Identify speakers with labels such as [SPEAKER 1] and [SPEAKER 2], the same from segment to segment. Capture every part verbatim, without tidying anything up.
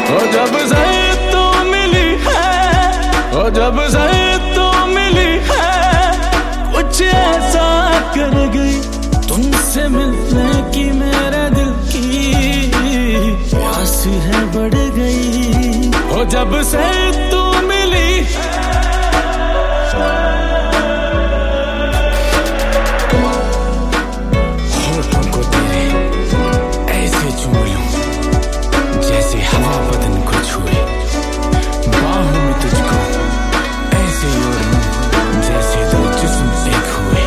[SPEAKER 1] ओ जब से तू मिली है, ओ जब से तू मिली है, कुछ ऐसा कर गई तुमसे मिलने की मेरे दिल की प्यास है बढ़ गई। ओ जब से तू मिली होठों को तेरे ऐसे चूम लूं जैसे हवा बदन को छुए, बाहों में तुझको ऐसे ओढ़ लूं जैसे दो जिस्म एक हुए।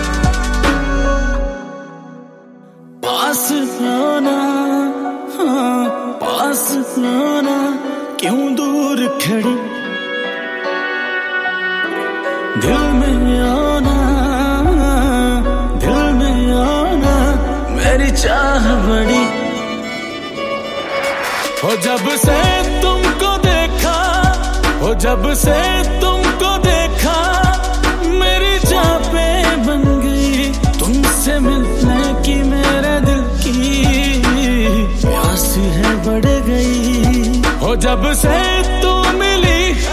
[SPEAKER 1] पास आना, हाँ पास आना, क्यों दूर खड़ी, दिल में आना, दिल में आना, मेरी चाह बड़ी। हो जब से तुमको देखा, हो जब से तुमको देखा, मेरी चाहते बन गई तुमसे मिलने की मेरे दिल की प्यास है बढ़ गई। हो जब से तू मिली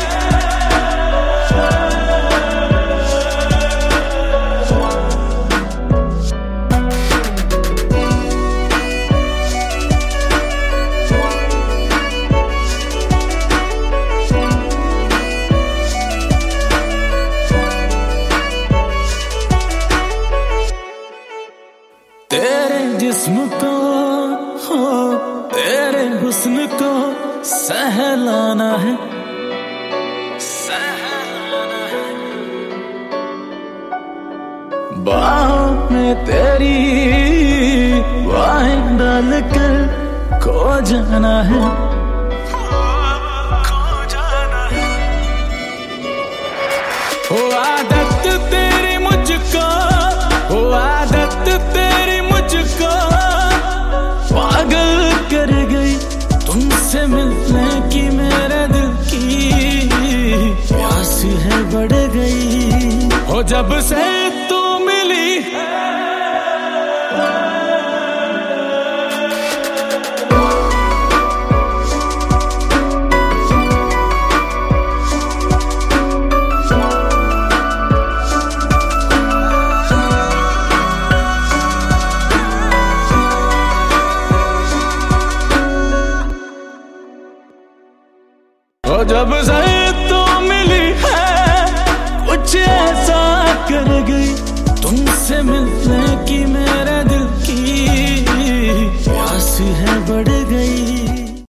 [SPEAKER 1] तेरे जिस्म को, हो तेरे हुस्न को सहलाना है, सहलाना है, बाहों में तेरी बाहें डाल कर खो जाना है, खो जाना है। हो आदत तेरी मुझको, हो आदत तेरी मुझको पागल कर गई तुमसे मिलने की मेरे दिल की प्यास है बढ़ गई। हो जब से तू मिली ओ जब से तू मिली है, कुछ ऐसा कर गई तुमसे मिलने की मैं